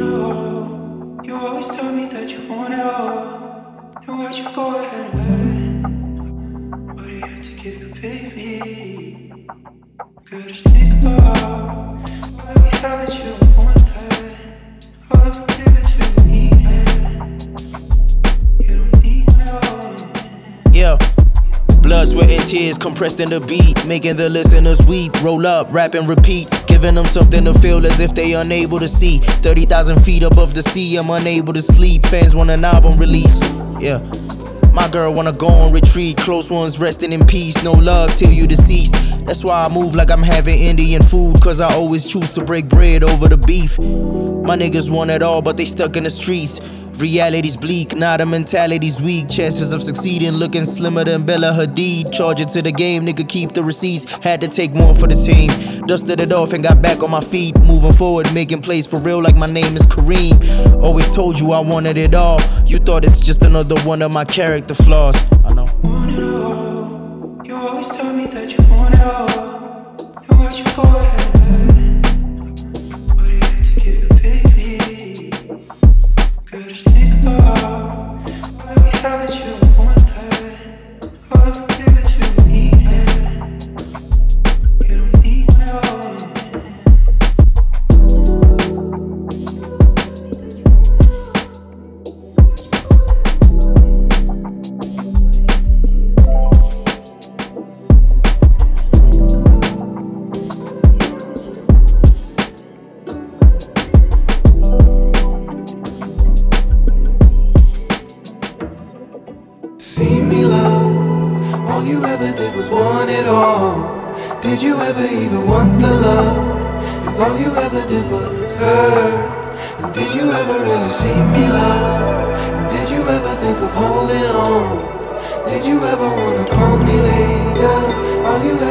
it all. You always tell me that you want it all. Then why'd you go ahead and lie? What do you have to give your baby? Girl, just think about why we have it, you don't want that. All I would give it, you don't need it. You don't need it. Yeah. Blood, sweat, and tears compressed in the beat, making the listeners weep. Roll up, rap and repeat, giving them something to feel as if they unable to see. 30,000 feet above the sea, I'm unable to sleep. Fans want an album release, yeah. My girl wanna go on retreat, close ones resting in peace. No love till you deceased. That's why I move like I'm having Indian food, cause I always choose to break bread over the beef. My niggas want it all, but they stuck in the streets. Reality's bleak, now the mentality's weak. Chances of succeeding looking slimmer than Bella Hadid. Charge it to the game, nigga, keep the receipts. Had to take one for the team. Dusted it off and got back on my feet. Moving forward, making plays for real like my name is Kareem. Always told you I wanted it all. You thought it's just another one of my character flaws. I know. Want it all. You always tell me that you want it all. Then why'd you go ahead and lie? What do you have to give your baby? Girl, just think about why we have it, you don't want that. All I would give it, you don't need it. You don't need it all. See me love, all you ever did was want it all. Did you ever even want the love? Cause all you ever did was hurt. And did you ever really see me love? And did you ever think of holding on? Did you ever wanna call me later? All you